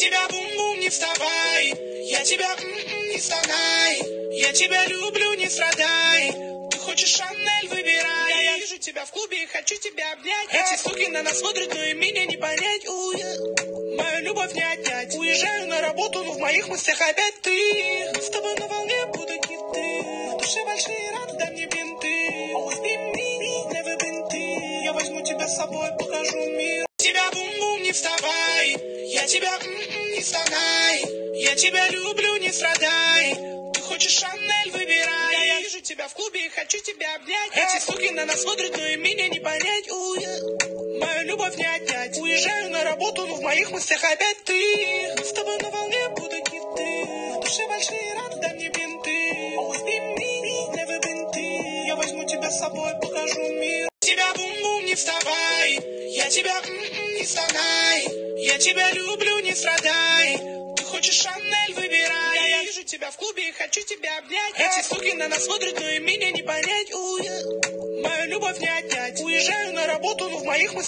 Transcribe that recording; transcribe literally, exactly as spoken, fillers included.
тебя бум-бум, не вставай. Я тебя м-м, не стонай. Я тебя люблю, не страдай. Ты хочешь Шанель, выбирай. Я, я вижу тебя в клубе и хочу тебя обнять. Эти суки на нас смотрят, но и меня не понять. Уе. Мою любовь не отнять. Уезжаю на работу, но в моих мыслях опять ты. Мы с тобой на волне будут хиты. В душе большие раны, дай мне бинты. Always be me, never been ты. Я возьму тебя с собой, покажу мир. Тебя бум-бум, не вставай. Я тебя м-м, не стонай. Я тебя люблю, не страдай. Ты хочешь Шанель, выбирай. Я, я вижу тебя в клубе и хочу тебя обнять. Эти суки на нас смотрят, но и меня не понять. Уе. Мою любовь не отнять. Уезжаю на работу, но в моих мыслях опять ты. Мы с тобой на волне будут хиты. В душе большие раны, дай мне бинты. Always be me, never been ты. Я возьму тебя с собой, покажу мир. Тебя бум-бум, не вставай. Я тебя м-м, не стонай. Я тебя люблю, не страдай. Ты хочешь Шанель, выбирай. Я, я вижу тебя в клубе и хочу тебя обнять. Эти суки на нас смотрят, но и меня не понять. Уе. Мою любовь не отнять. Уезжаю на работу, но в моих мыслях